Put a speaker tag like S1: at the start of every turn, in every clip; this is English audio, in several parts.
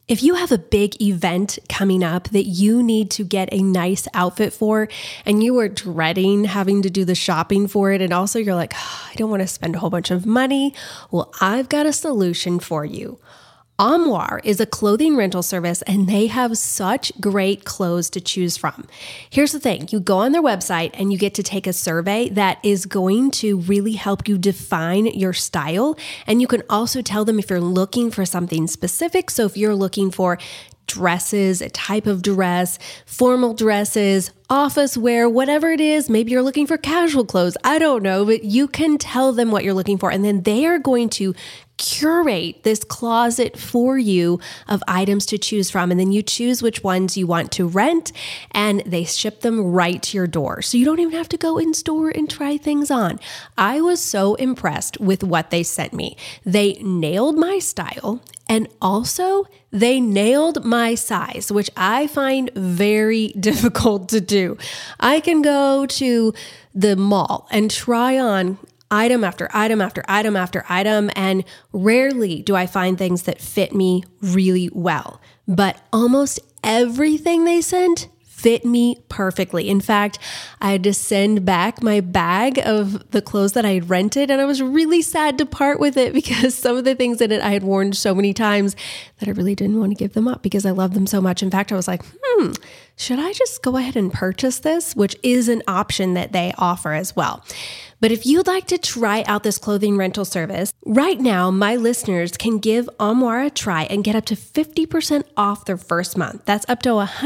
S1: If you have a big event coming up that you need to get a nice outfit for, and you are dreading having to do the shopping for it, and also you're like, I don't want to spend a whole bunch of money, well, I've got a solution for you. Armoire is a clothing rental service, and they have such great clothes to choose from. Here's the thing. You go on their website and you get to take a survey that is going to really help you define your style. And you can also tell them if you're looking for something specific. So if you're looking for dresses, a type of dress, formal dresses, office wear, whatever it is, maybe you're looking for casual clothes. I don't know, but you can tell them what you're looking for. And then they are going to curate this closet for you of items to choose from. And then you choose which ones you want to rent, and they ship them right to your door. So you don't even have to go in store and try things on. I was so impressed with what they sent me. They nailed my style, and also they nailed my size, which I find very difficult to do. I can go to the mall and try on item after item after item after item, and rarely do I find things that fit me really well. But almost everything they sent fit me perfectly. In fact, I had to send back my bag of the clothes that I had rented, and I was really sad to part with it because some of the things in it I had worn so many times that I really didn't want to give them up because I love them so much. In fact, I was like, should I just go ahead and purchase this? Which is an option that they offer as well. But if you'd like to try out this clothing rental service, right now, my listeners can give Armoire a try and get up to 50% off their first month. That's up to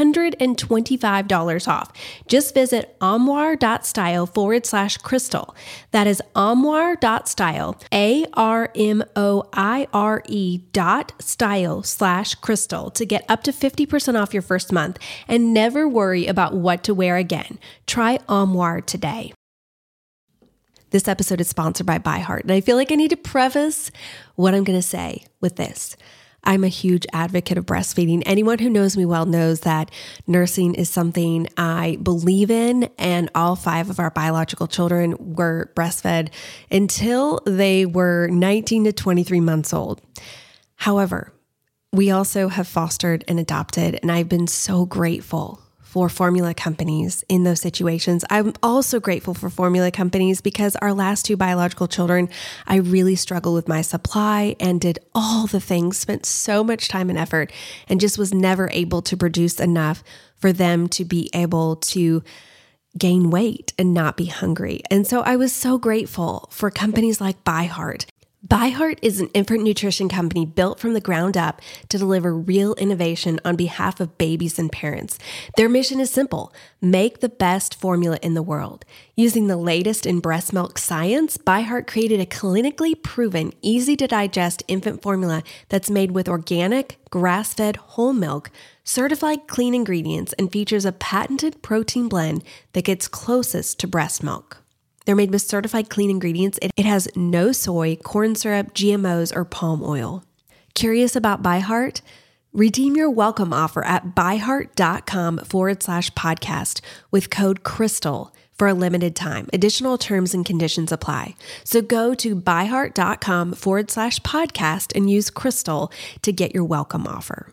S1: $125 off. Just visit armoire.style/crystal. That is armoire.style, ARMOIRE.style/crystal to get up to 50% off your first month and never worry about what to wear again. Try Armoire today. This episode is sponsored by ByHeart, and I feel like I need to preface what I'm going to say with this. I'm a huge advocate of breastfeeding. Anyone who knows me well knows that nursing is something I believe in, and all 5 of our biological children were breastfed until they were 19 to 23 months old. However, we also have fostered and adopted, and I've been so grateful for formula companies in those situations. I'm also grateful for formula companies because our last 2 biological children, I really struggled with my supply and did all the things, spent so much time and effort, and just was never able to produce enough for them to be able to gain weight and not be hungry. And so I was so grateful for companies like ByHeart. ByHeart is an infant nutrition company built from the ground up to deliver real innovation on behalf of babies and parents. Their mission is simple: make the best formula in the world. Using the latest in breast milk science, ByHeart created a clinically proven, easy-to-digest infant formula that's made with organic, grass-fed whole milk, certified clean ingredients, and features a patented protein blend that gets closest to breast milk. They're made with certified clean ingredients. It has no soy, corn syrup, GMOs, or palm oil. Curious about ByHeart? Redeem your welcome offer at byheart.com/podcast with code CRYSTAL for a limited time. Additional terms and conditions apply. So go to byheart.com/podcast and use CRYSTAL to get your welcome offer.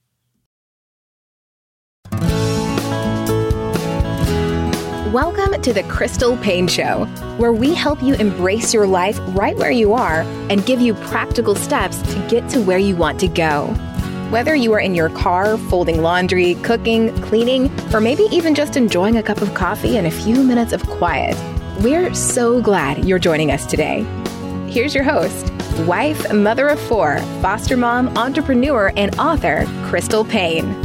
S2: Welcome to the Crystal Paine Show, where we help you embrace your life right where you are and give you practical steps to get to where you want to go. Whether you are in your car, folding laundry, cooking, cleaning, or maybe even just enjoying a cup of coffee and a few minutes of quiet, we're so glad you're joining us today. Here's your host, wife, mother of 4, foster mom, entrepreneur, and author, Crystal Paine.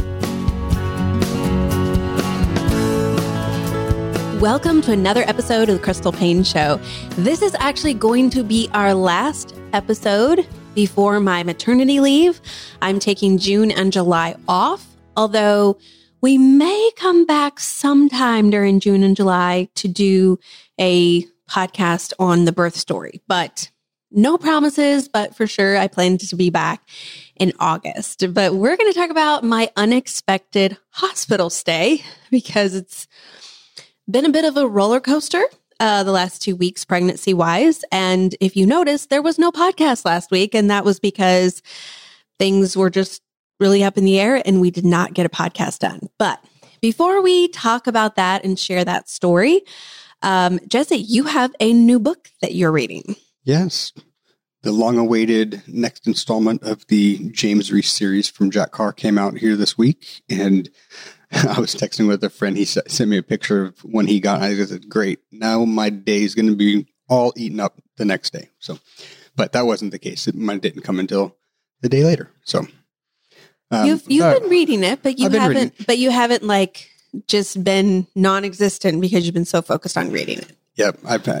S3: Welcome to another episode of the Crystal Paine Show. This is actually going to be our last episode before my maternity leave. I'm taking June and July off, although we may come back sometime during June and July to do a podcast on the birth story, but no promises, but for sure I plan to be back in August. But we're going to talk about my unexpected hospital stay because it's been a bit of a roller coaster the last 2 weeks pregnancy-wise. And if you noticed, there was no podcast last week. And that was because things were just really up in the air and we did not get a podcast done. But before we talk about that and share that story, Jesse, you have a new book that you're reading.
S4: Yes. The long-awaited next installment of the James Reese series from Jack Carr came out here this week. And I was texting with a friend. He sent me a picture of when he got it. I said, great. Now my day is going to be all eaten up the next day. So, but that wasn't the case. Mine didn't come until the day later. So
S3: you've been reading it, but you haven't like just been non-existent because you've been so focused on reading it.
S4: Yep.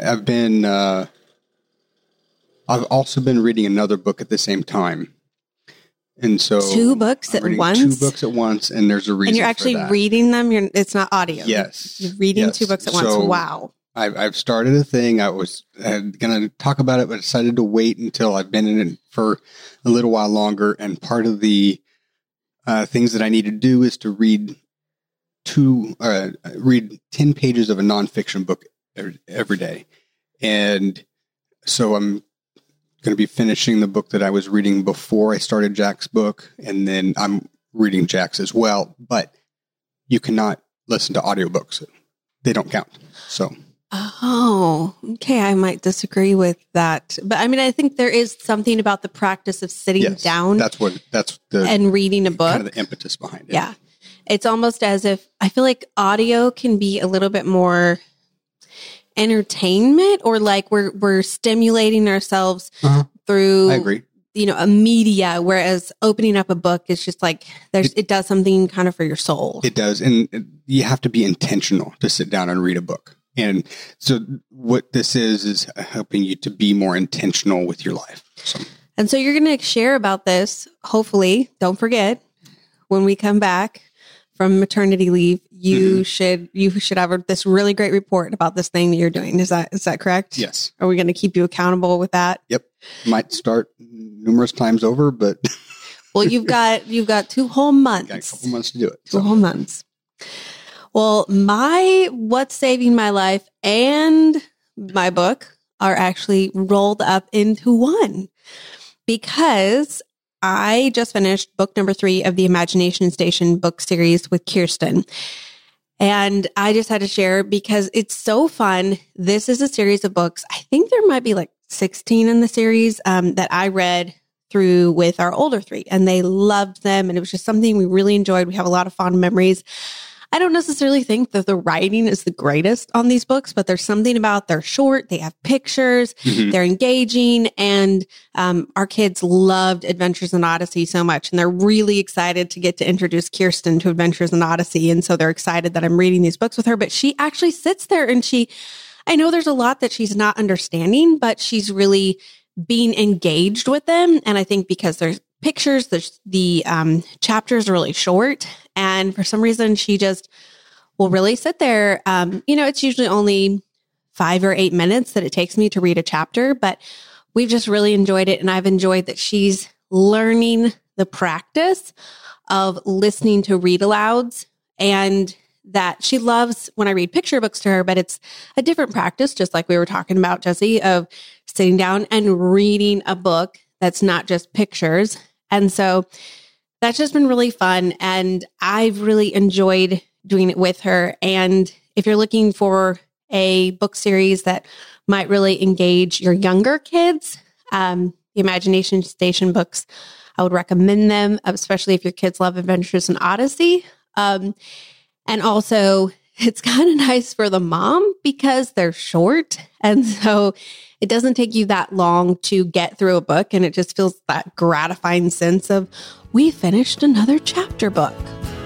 S4: I've also been reading another book at the same time. And so
S3: two books at once?
S4: Two books at once, and there's a reason.
S3: And you're actually reading them? It's not audio.
S4: Yes.
S3: You're reading two books at once.
S4: So
S3: wow.
S4: I've started a thing. I was going to talk about it, but decided to wait until I've been in it for a little while longer. And part of the things that I need to do is to read 10 pages of a nonfiction book every day. And so I'm going to be finishing the book that I was reading before I started Jack's book, and then I'm reading Jack's as well. But you cannot listen to audiobooks; they don't count. So,
S3: oh, okay, I might disagree with that, but I mean, I think there is something about the practice of sitting down.
S4: That's the
S3: and reading a book.
S4: Kind of the impetus behind it.
S3: Yeah, it's almost as if I feel like audio can be a little bit more entertainment, or like we're stimulating ourselves through,
S4: I agree,
S3: a media, whereas opening up a book is just like it does something kind of for your soul.
S4: It does. And you have to be intentional to sit down and read a book. And so what this is helping you to be more intentional with your life.
S3: And so you're going to share about this, hopefully, don't forget, when we come back from maternity leave, you should have this really great report about this thing that you're doing. Is that correct?
S4: Yes.
S3: Are we going to keep you accountable with that?
S4: Yep. Might start numerous times over, but
S3: well, you've got 2 whole months.
S4: Got a couple months to do it.
S3: 2 whole months. Well, my What's Saving My Life and my book are actually rolled up into one, because I just finished book number 3 of the Imagination Station book series with Kirsten. And I just had to share because it's so fun. This is a series of books. I think there might be like 16 in the series that I read through with our older 3, and they loved them. And it was just something we really enjoyed. We have a lot of fond memories. I don't necessarily think that the writing is the greatest on these books, but there's something about they're short, they have pictures, they're engaging, and our kids loved Adventures in Odyssey so much, and they're really excited to get to introduce Kirsten to Adventures in Odyssey, and so they're excited that I'm reading these books with her, but she actually sits there and I know there's a lot that she's not understanding, but she's really being engaged with them, and I think because there's pictures, the chapters are really short, and for some reason she just will really sit there. It's usually only 5 or 8 minutes that it takes me to read a chapter, but we've just really enjoyed it, and I've enjoyed that she's learning the practice of listening to read alouds, and that she loves when I read picture books to her, but it's a different practice, just like we were talking about, Jesse, of sitting down and reading a book that's not just pictures. And so that's just been really fun. And I've really enjoyed doing it with her. And if you're looking for a book series that might really engage your younger kids, the Imagination Station books, I would recommend them, especially if your kids love Adventures in Odyssey. And also, it's kind of nice for the mom because they're short. And so it doesn't take you that long to get through a book. And it just feels that gratifying sense of, we finished another chapter book.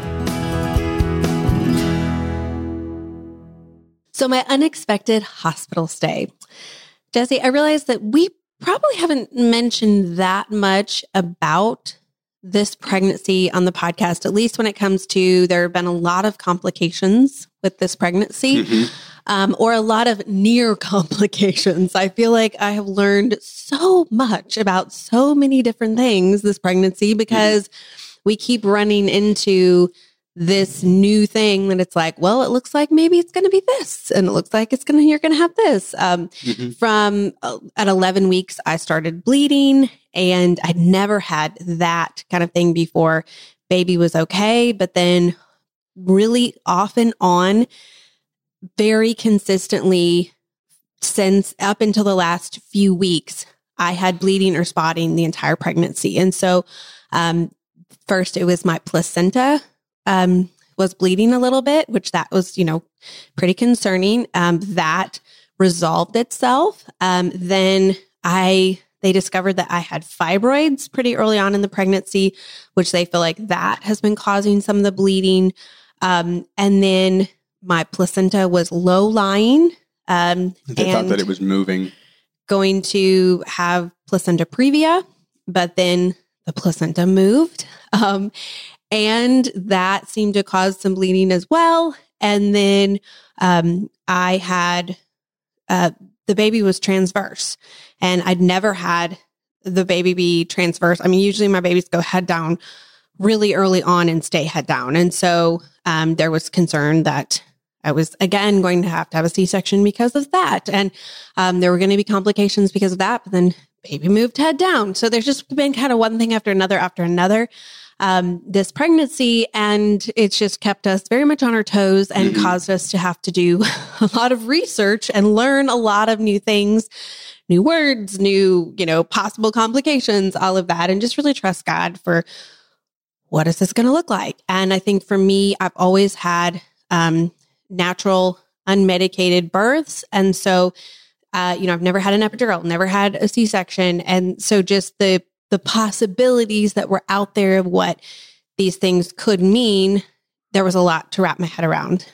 S3: So my unexpected hospital stay. Jesse, I realized that we probably haven't mentioned that much about this pregnancy on the podcast, at least when it comes to, there have been a lot of complications with this pregnancy, or a lot of near complications. I feel like I have learned so much about so many different things this pregnancy, because we keep running into this new thing that it's like, well, it looks like maybe it's going to be this, and it looks like you're going to have this. From at 11 weeks, I started bleeding, and I'd never had that kind of thing before. Baby was okay, but then really off and on, very consistently since up until the last few weeks, I had bleeding or spotting the entire pregnancy. And so, first it was my placenta, was bleeding a little bit, which that was, pretty concerning. That resolved itself. Then they discovered that I had fibroids pretty early on in the pregnancy, which they feel like that has been causing some of the bleeding. And then my placenta was low lying.
S4: They thought that it was moving.
S3: Going to have placenta previa, but then the placenta moved. And that seemed to cause some bleeding as well. And then I had, the baby was transverse, and I'd never had the baby be transverse. I mean, usually my babies go head down really early on and stay head down. And so there was concern that I was, again, going to have a C-section because of that. And there were going to be complications because of that, but then baby moved head down. So there's just been kind of one thing after another, this pregnancy. And it's just kept us very much on our toes and caused us to have to do a lot of research and learn a lot of new things, new words, new, possible complications, all of that. And just really trust God for what is this going to look like? And I think for me, I've always had, natural unmedicated births. And so, I've never had an epidural, never had a C-section. And so just the possibilities that were out there of what these things could mean, there was a lot to wrap my head around.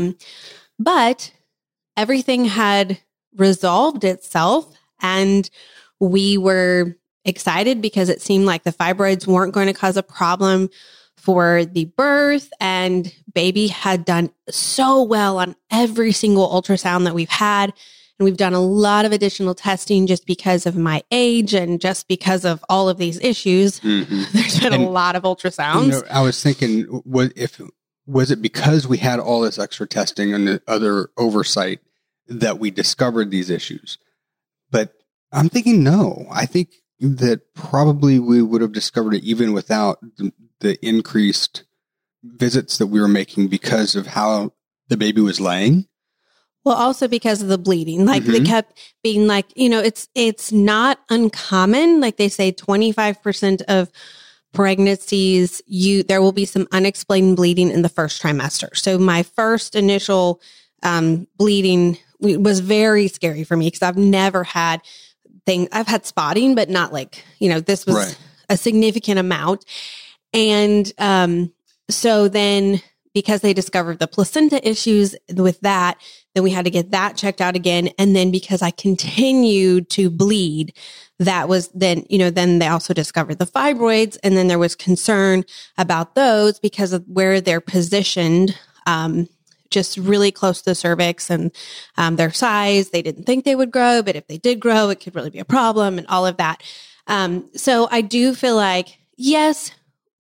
S3: But everything had resolved itself, and we were excited because it seemed like the fibroids weren't going to cause a problem for the birth, and baby had done so well on every single ultrasound that we've had. And we've done a lot of additional testing just because of my age and just because of all of these issues. There's been a lot of ultrasounds.
S4: I was thinking, was it because we had all this extra testing and the other oversight that we discovered these issues? But I'm thinking, no. I think that probably we would have discovered it even without the increased visits that we were making because of how the baby was laying.
S3: Well, also because of the bleeding, like they kept being like, it's not uncommon. Like they say 25% of pregnancies, there will be some unexplained bleeding in the first trimester. So my first initial bleeding was very scary for me because I've never had I've had spotting, but not like, this was a significant amount. And so then because they discovered the placenta issues with that, then we had to get that checked out again. And then because I continued to bleed, that was then, then they also discovered the fibroids. And then there was concern about those because of where they're positioned, just really close to the cervix and their size. They didn't think they would grow, but if they did grow, it could really be a problem and all of that. So I do feel like, yes,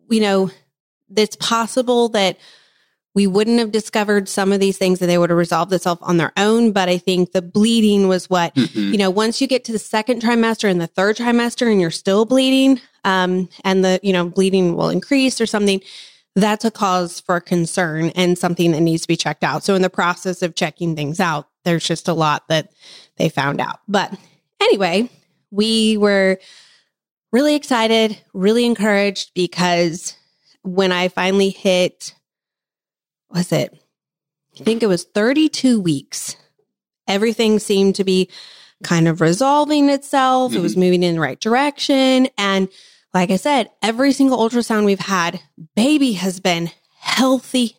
S3: it's possible that we wouldn't have discovered some of these things that they would have resolved itself on their own. But I think the bleeding was what, once you get to the second trimester and the third trimester and you're still bleeding, and the, bleeding will increase or something, that's a cause for concern and something that needs to be checked out. So in the process of checking things out, there's just a lot that they found out. But anyway, we were really excited, really encouraged because when I finally hit, I think it was 32 weeks. Everything seemed to be kind of resolving itself. It was moving in the right direction. And like I said, every single ultrasound we've had, baby has been healthy.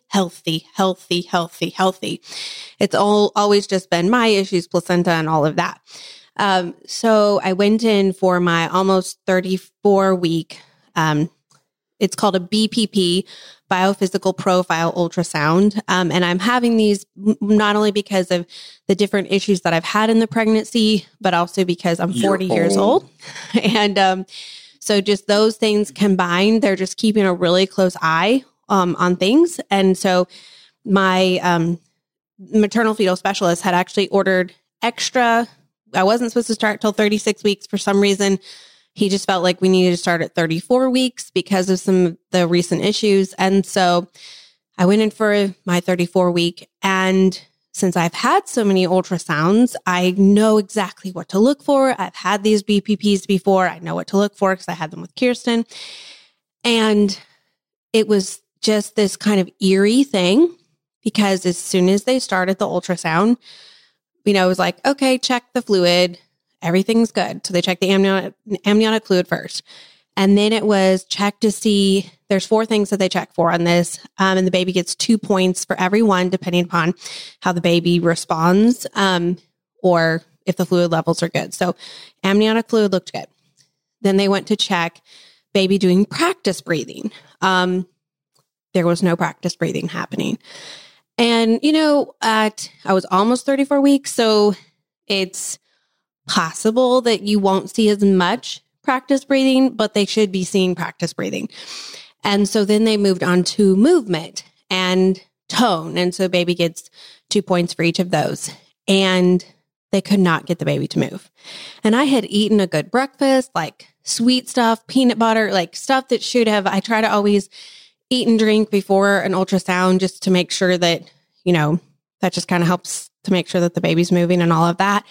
S3: It's always just been my issues, placenta and all of that. So I went in for my almost 34 week, it's called a BPP, biophysical profile ultrasound. And I'm having these not only because of the different issues that I've had in the pregnancy, but also because I'm 40 years old. And so just those things combined, they're just keeping a really close eye on things. And so my maternal fetal specialist had actually ordered extra. I wasn't supposed to start till 36 weeks for some reason. He just felt like we needed to start at 34 weeks because of some of the recent issues. And so I went in for my 34 week. And since I've had so many ultrasounds, I know exactly what to look for. I've had these BPPs before. I know what to look for because I had them with Kirsten. And it was just this kind of eerie thing because as soon as they started the ultrasound, it was like, okay, check the fluid. Everything's good. So they checked the amniotic fluid first. And then it was checked to see, there's 4 things that they check for on this. And the baby gets 2 points for every one, depending upon how the baby responds or if the fluid levels are good. So amniotic fluid looked good. Then they went to check baby doing practice breathing. There was no practice breathing happening. And, I was almost 34 weeks, so it's possible that you won't see as much practice breathing, but they should be seeing practice breathing. And so then they moved on to movement and tone. And so baby gets 2 points for each of those. And they could not get the baby to move. And I had eaten a good breakfast, like sweet stuff, peanut butter, like stuff that should have, I try to always eat and drink before an ultrasound just to make sure that, that just kind of helps to make sure that the baby's moving and all of that.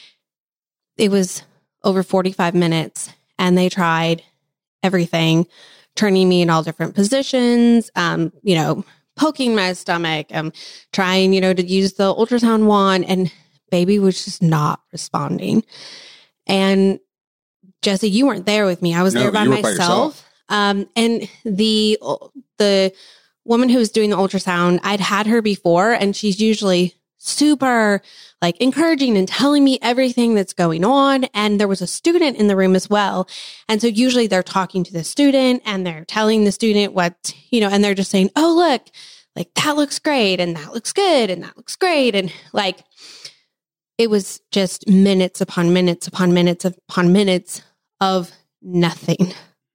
S3: It was over 45 minutes and they tried everything, turning me in all different positions, poking my stomach, trying, to use the ultrasound wand, and baby was just not responding. And Jesse, you weren't there with me. I was there by myself. And the woman who was doing the ultrasound, I'd had her before, and she's usually super encouraging and telling me everything that's going on. And there was a student in the room as well. And so usually they're talking to the student and they're telling the student what, and they're just saying, oh, look, that looks great. And that looks good. And that looks great. And it was just minutes upon minutes upon minutes upon minutes of nothing.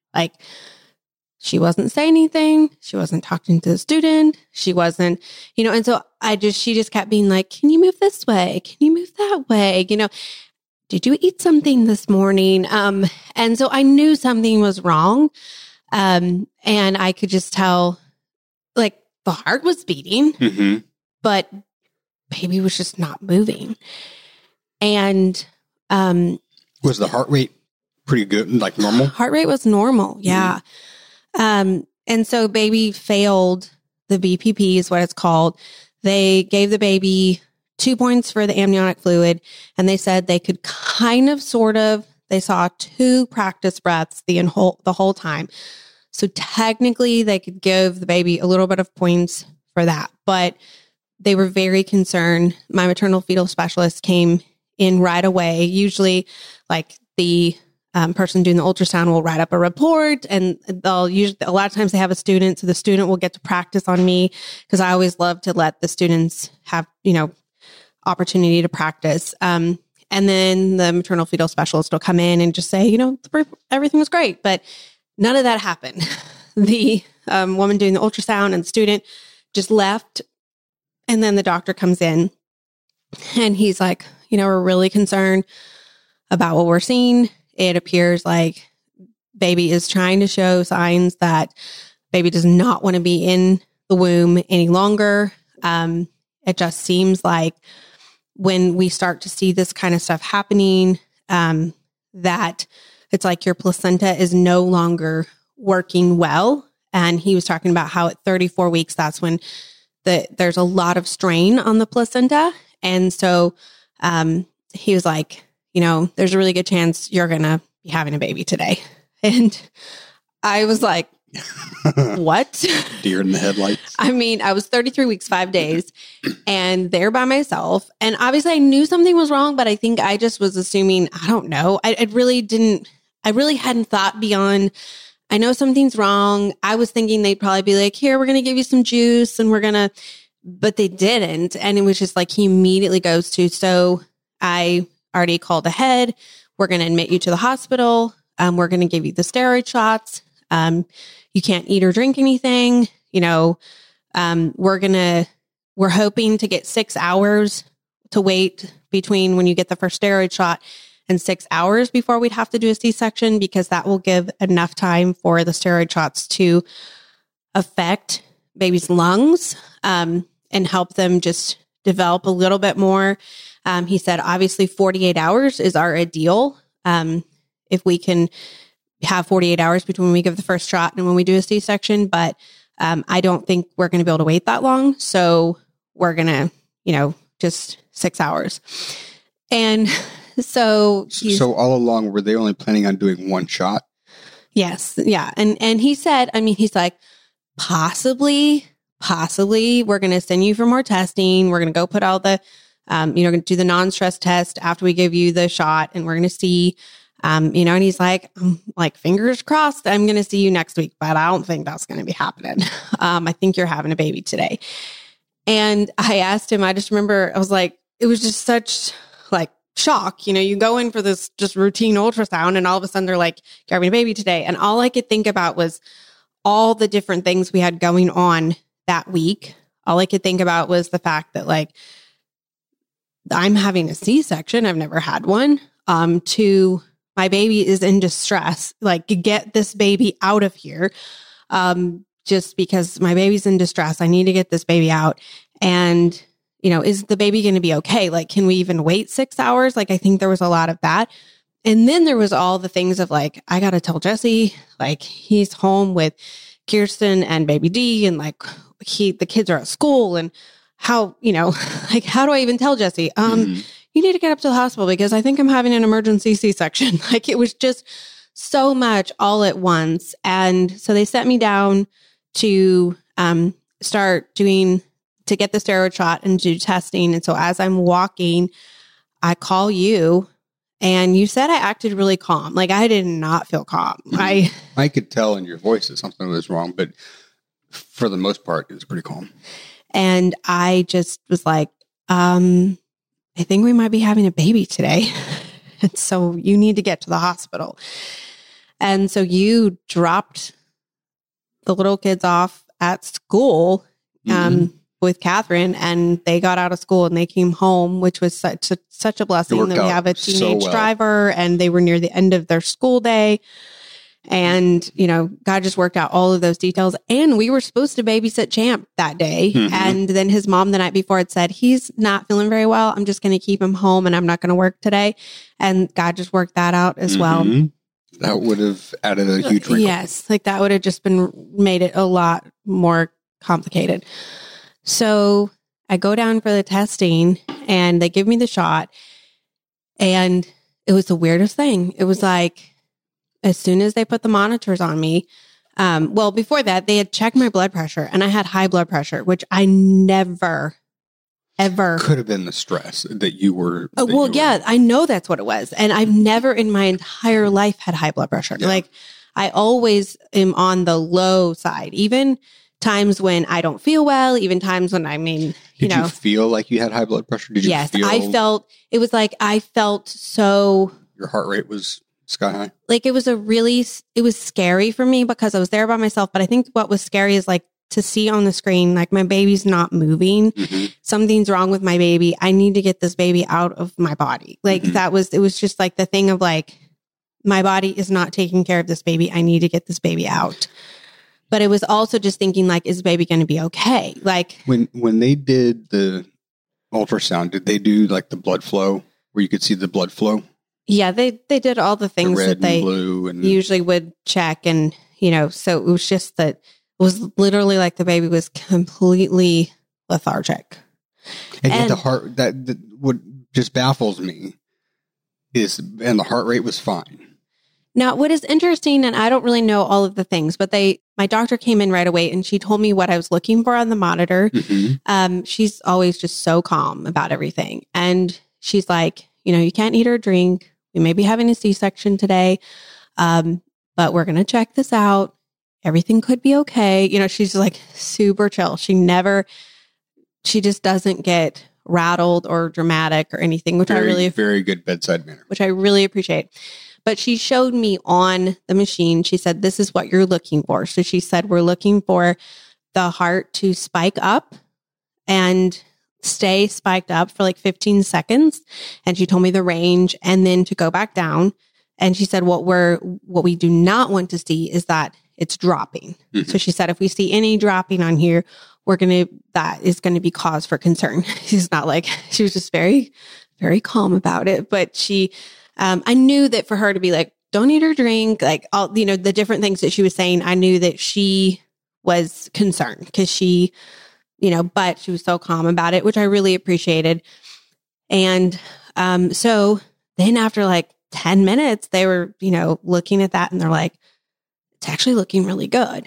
S3: She wasn't saying anything. She wasn't talking to the student. She wasn't, and so she just kept being like, can you move this way? Can you move that way? Did you eat something this morning? And so I knew something was wrong. And I could just tell the heart was beating, but baby was just not moving. And,
S4: was the heart rate pretty good? Normal?
S3: Heart rate was normal. Yeah. And so baby failed the BPP is what it's called. They gave the baby 2 points for the amniotic fluid, and they said they could they saw 2 practice breaths the whole time. So technically they could give the baby a little bit of points for that, but they were very concerned. My maternal fetal specialist came in right away. Usually the person doing the ultrasound will write up a report, and a lot of times they have a student. So the student will get to practice on me because I always love to let the students have, opportunity to practice. And then the maternal fetal specialist will come in and just say, everything was great, but none of that happened. The woman doing the ultrasound and the student just left. And then the doctor comes in and he's like, we're really concerned about what we're seeing. It appears like baby is trying to show signs that baby does not want to be in the womb any longer. It just seems like when we start to see this kind of stuff happening, that it's like your placenta is no longer working well. And he was talking about how at 34 weeks, that's when there's a lot of strain on the placenta. And so he was like, there's a really good chance you're going to be having a baby today. And I was like, what?
S4: Deer in the headlights.
S3: I was 33 weeks, 5 days, and there by myself. And obviously I knew something was wrong, but I think I just was assuming, I don't know. I really hadn't thought beyond, I know something's wrong. I was thinking they'd probably be like, here, we're going to give you some juice and but they didn't. And it was just he immediately goes to, so I already called ahead. We're going to admit you to the hospital. We're going to give you the steroid shots. You can't eat or drink anything. we're hoping to get 6 hours to wait between when you get the first steroid shot and 6 hours before we'd have to do a C-section, because that will give enough time for the steroid shots to affect baby's lungs and help them just develop a little bit more. He said, obviously 48 hours is our ideal. If we can have 48 hours between when we give the first shot and when we do a C-section, but I don't think we're going to be able to wait that long. So we're going to, just 6 hours. And so
S4: all along, were they only planning on doing one shot?
S3: Yes. Yeah. And he said, he's like, possibly we're going to send you for more testing. We're going to go put all the, going to do the non-stress test after we give you the shot, and we're going to see, and he's like, fingers crossed, I'm going to see you next week, but I don't think that's going to be happening. I think you're having a baby today. And I asked him, I just remember, I was like, it was just such shock. You go in for this just routine ultrasound, and all of a sudden they're like, you're having a baby today. And all I could think about was all the different things we had going on that week. All I could think about was the fact that I'm having a C-section. I've never had one. To my baby is in distress. Get this baby out of here. Just because my baby's in distress. I need to get this baby out. And, is the baby going to be okay? Can we even wait 6 hours? I think there was a lot of that. And then there was all the things of I got to tell Jesse, he's home with Kirsten and baby D, and the kids are at school, and how, how do I even tell Jesse? You need to get up to the hospital because I think I'm having an emergency C-section. It was just so much all at once. And so they sent me down to to get the steroid shot and do testing. And so as I'm walking, I call you, and you said I acted really calm. I did not feel calm. I
S4: could tell in your voice that something was wrong, but for the most part, it was pretty calm.
S3: And I just was like, I think we might be having a baby today. And so you need to get to the hospital. And so you dropped the little kids off at school with Catherine, and they got out of school and they came home, which was such a blessing that we have a teenage driver, and they were near the end of their school day. And, God just worked out all of those details. And we were supposed to babysit Champ that day. And then his mom the night before had said, he's not feeling very well. I'm just going to keep him home and I'm not going to work today. And God just worked that out as well.
S4: That would have added a huge wrinkle.
S3: Yes. That would have just made it a lot more complicated. So I go down for the testing, and they give me the shot, and it was the weirdest thing. It was as soon as they put the monitors on me, before that, they had checked my blood pressure, and I had high blood pressure, which I never, ever.
S4: Could have been the stress that you were.
S3: I know that's what it was. And I've never in my entire life had high blood pressure. Yeah. I always am on the low side, even times when I don't feel well, even times when
S4: Did you feel like you had high blood pressure? Did you feel?
S3: I felt so.
S4: Your heart rate was sky high?
S3: It was scary for me because I was there by myself. But I think what was scary is to see on the screen, my baby's not moving. Something's wrong with my baby. I need to get this baby out of my body. It was just the thing of my body is not taking care of this baby. I need to get this baby out. But it was also just thinking is the baby going to be okay?
S4: When they did the ultrasound, did they do the blood flow where you could see the blood flow?
S3: Yeah, they did all the things that they usually would check. And, so it was just that it was literally the baby was completely lethargic.
S4: And yet the heart, that what just baffles me and the heart rate was fine.
S3: Now, what is interesting, and I don't really know all of the things, but my doctor came in right away and she told me what I was looking for on the monitor. She's always just so calm about everything. And she's like, you can't eat or drink. We may be having a C-section today, but we're going to check this out. Everything could be okay. She's super chill. She just doesn't get rattled or dramatic or anything, which
S4: very good bedside manner,
S3: which I really appreciate. But she showed me on the machine, she said, this is what you're looking for. So she said, we're looking for the heart to spike up and stay spiked up for like 15 seconds. And she told me the range and then to go back down. And she said, what we do not want to see is that it's dropping. So she said, if we see any dropping on here, that is going to be cause for concern. She's not like, she was just very, very calm about it. But I knew that for her to be like, don't eat or drink, like all, the different things that she was saying, I knew that she was concerned because she, but she was so calm about it, which I really appreciated. And so then after like 10 minutes, they were, looking at that and they're like, it's actually looking really good.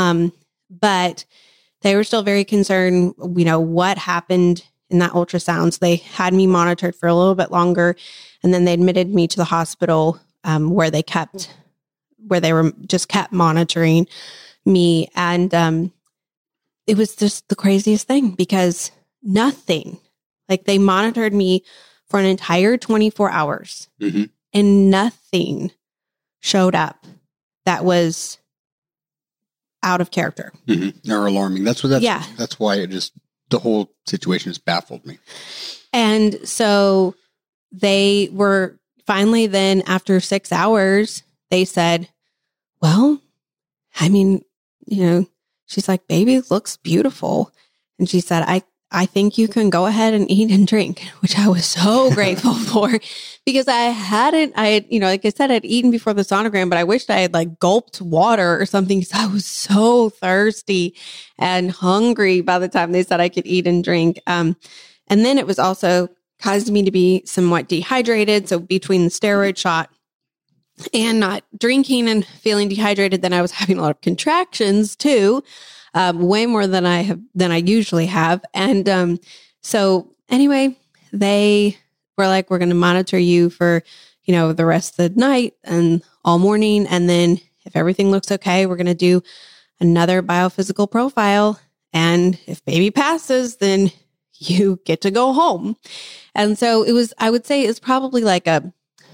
S3: But they were still very concerned, what happened in that ultrasound. So they had me monitored for a little bit longer. And then they admitted me to the hospital where they were just kept monitoring me. And it was just the craziest thing because nothing, like they monitored me for an entire 24 hours and nothing showed up that was out of character
S4: or alarming. That's why the whole situation has baffled me.
S3: And so they were finally then after 6 hours, they said, well, I mean, she's like, baby looks beautiful. And she said, I think you can go ahead and eat and drink, which I was so grateful for because I had, like I said, I'd eaten before the sonogram, but I wished I had like gulped water or something because I was so thirsty and hungry by the time they said I could eat and drink. And then it was also caused me to be somewhat dehydrated. So between the steroid shot and not drinking and feeling dehydrated, then I was having a lot of contractions too. Way more than I usually have. And so anyway, they were like, we're going to monitor you for, the rest of the night and all morning. And then if everything looks okay, we're going to do another biophysical profile. And if baby passes, then you get to go home. And so I would say it's probably like a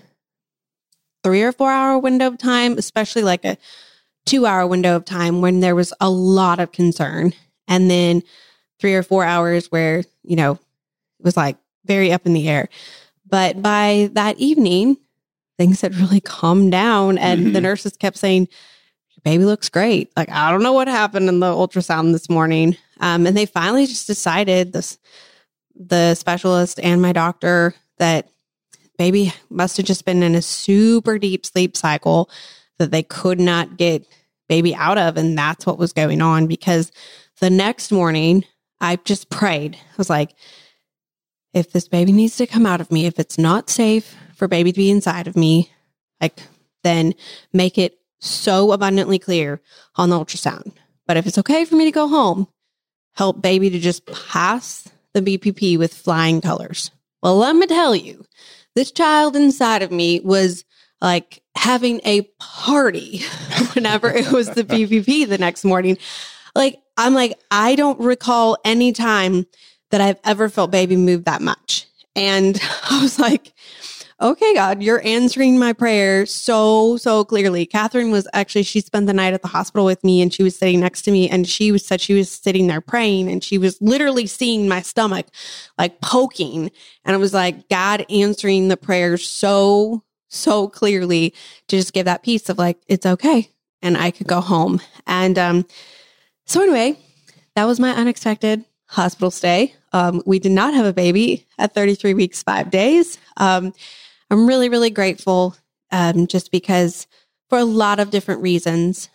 S3: 3 or 4 hour window of time, especially like a 2-hour window of time when there was a lot of concern. And then 3 or 4 hours where, it was like very up in the air. But by that evening, things had really calmed down. And the nurses kept saying, your baby looks great. Like, I don't know what happened in the ultrasound this morning. And they finally just decided, the specialist and my doctor, that baby must have just been in a super deep sleep cycle that they could not get baby out of. And that's what was going on, because the next morning I just prayed. I was like, if this baby needs to come out of me, if it's not safe for baby to be inside of me, like, then make it so abundantly clear on the ultrasound. But if it's okay for me to go home, help baby to just pass the BPP with flying colors. Well, let me tell you, this child inside of me was like having a party whenever it was the BPP the next morning. Like, I'm like, I don't recall any time that I've ever felt baby move that much. And I was like, okay, God, you're answering my prayer so, so clearly. Catherine was actually, she spent the night at the hospital with me and she was sitting next to me and she said she was sitting there praying and she was literally seeing my stomach like poking. And it was like God answering the prayer so clearly to just give that piece of like, it's okay. And I could go home. And so anyway, that was my unexpected hospital stay. We did not have a baby at 33 weeks, 5 days. I'm really, really grateful just because for a lot of different reasons.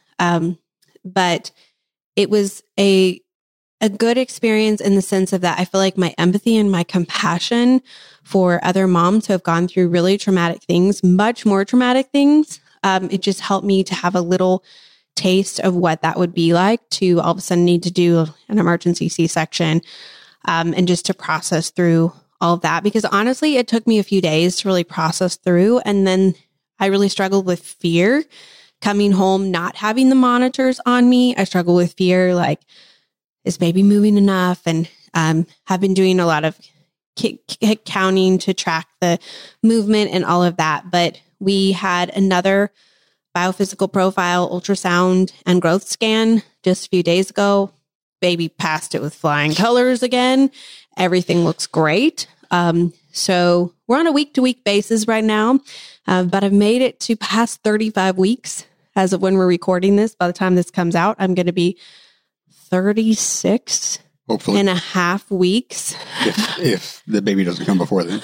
S3: But it was a good experience in the sense of that I feel like my empathy and my compassion for other moms who have gone through really traumatic things, much more traumatic things. It just helped me to have a little taste of what that would be like to all of a sudden need to do an emergency C-section and just to process through all of that. Because honestly, it took me a few days to really process through. And then I really struggled with fear coming home, not having the monitors on me. I struggle with fear, like, is baby moving enough? And have been doing a lot of counting to track the movement and all of that. But we had another biophysical profile, ultrasound, and growth scan just a few days ago. baby passed it with flying colors again. Everything looks great. So we're on a week-to-week basis right now, but I've made it to past 35 weeks as of when we're recording this. By the time this comes out, I'm going to be 36
S4: hopefully
S3: and a half weeks.
S4: If the baby doesn't come before then.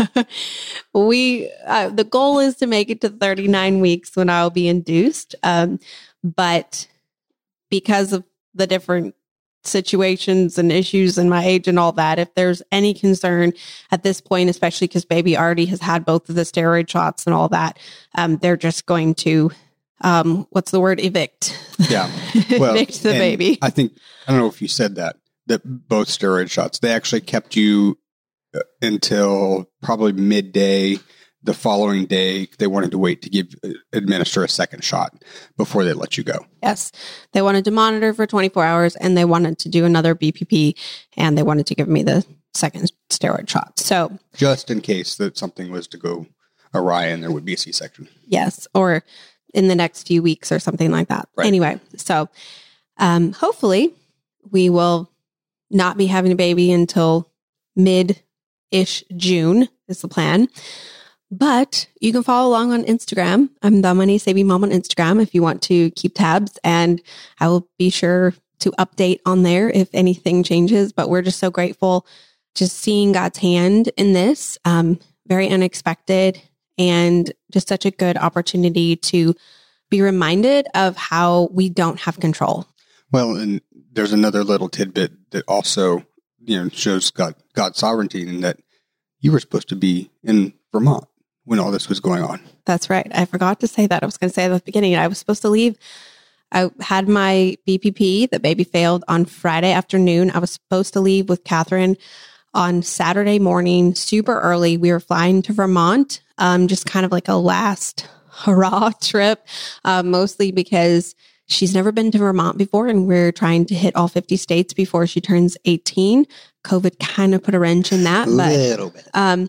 S3: The goal is to make it to 39 weeks when I'll be induced. But because of the different situations and issues and my age and all that, if there's any concern at this point, especially because baby already has had both of the steroid shots and all that, they're just going to, evict.
S4: Yeah. Well,
S3: evict the baby.
S4: I don't know if you said that both steroid shots, they actually kept you until probably midday the following day. They wanted to wait to administer a second shot before they let you go.
S3: Yes. They wanted to monitor for 24 hours and they wanted to do another BPP and they wanted to give me the second steroid shot. So
S4: just in case that something was to go awry and there would be a C-section.
S3: Yes. Or in the next few weeks or something like that.
S4: Right.
S3: Anyway, so hopefully we will not be having a baby until mid-ish June is the plan. But you can follow along on Instagram. I'm the Money Saving Mom on Instagram if you want to keep tabs, and I will be sure to update on there if anything changes. But we're just so grateful just seeing God's hand in this. Very unexpected and just such a good opportunity to be reminded of how we don't have control.
S4: Well, and there's another little tidbit that also, shows God's sovereignty in that you were supposed to be in Vermont when all this was going on.
S3: That's right. I forgot to say that. I was going to say at the beginning, I was supposed to leave. I had my BPP, the baby failed on Friday afternoon. I was supposed to leave with Catherine on Saturday morning, super early. We were flying to Vermont, just kind of like a last hurrah trip, mostly because she's never been to Vermont before and we're trying to hit all 50 states before she turns 18. COVID kind of put a wrench in that.
S4: A little bit.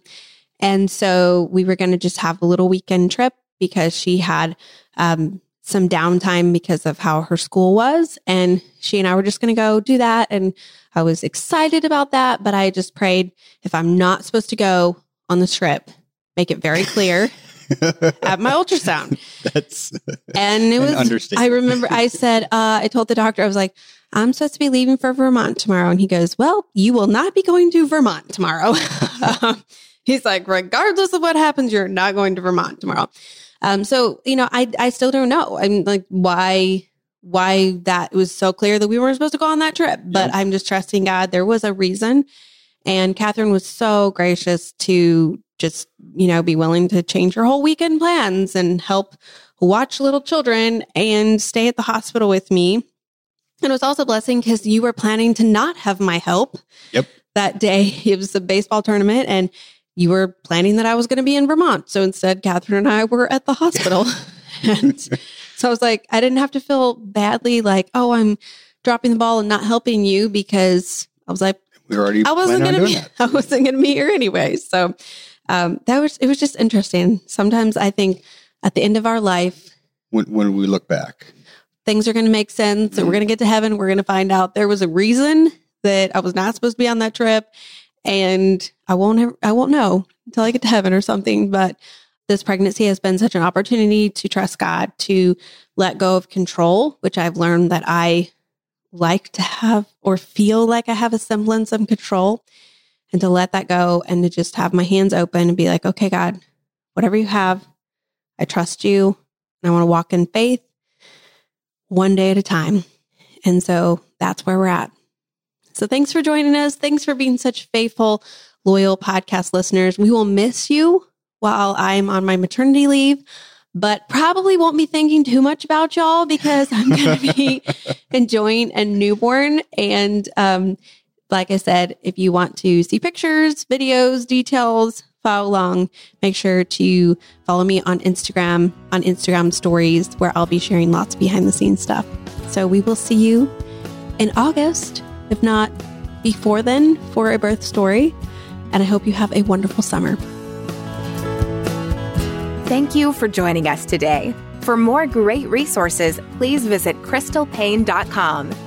S3: And so we were going to just have a little weekend trip because she had some downtime because of how her school was. And she and I were just going to go do that. And I was excited about that. But I just prayed, if I'm not supposed to go on this trip, make it very clear at my ultrasound. And it was, I remember I said, I told the doctor, I was like, I'm supposed to be leaving for Vermont tomorrow. And he goes, well, you will not be going to Vermont tomorrow. He's like, regardless of what happens, you're not going to Vermont tomorrow. So, I still don't know. I'm like, why that was so clear that we weren't supposed to go on that trip, but I'm just trusting God. There was a reason. And Catherine was so gracious to just, be willing to change her whole weekend plans and help watch little children and stay at the hospital with me. And it was also a blessing because you were planning to not have my help that day. It was a baseball tournament and you were planning that I was going to be in Vermont. So instead, Catherine and I were at the hospital. And so I was like, I didn't have to feel badly like, oh, I'm dropping the ball and not helping you, because I was like, I wasn't going to be here anyway. So it was just interesting. Sometimes I think at the end of our life,
S4: when we look back,
S3: things are going to make sense and we're going to get to heaven. We're going to find out there was a reason that I was not supposed to be on that trip. And I won't know until I get to heaven or something. But this pregnancy has been such an opportunity to trust God, to let go of control, which I've learned that I like to have or feel like I have a semblance of control, and to let that go and to just have my hands open and be like, okay, God, whatever you have, I trust you. And I want to walk in faith one day at a time. And so that's where we're at. So thanks for joining us. Thanks for being such faithful, loyal podcast listeners. We will miss you while I'm on my maternity leave, but probably won't be thinking too much about y'all because I'm going to be enjoying a newborn. And like I said, if you want to see pictures, videos, details, follow along, make sure to follow me on Instagram stories, where I'll be sharing lots of behind the scenes stuff. So we will see you in August, if not before then, for a birth story. And I hope you have a wonderful summer.
S2: Thank you for joining us today. For more great resources, please visit crystalpaine.com.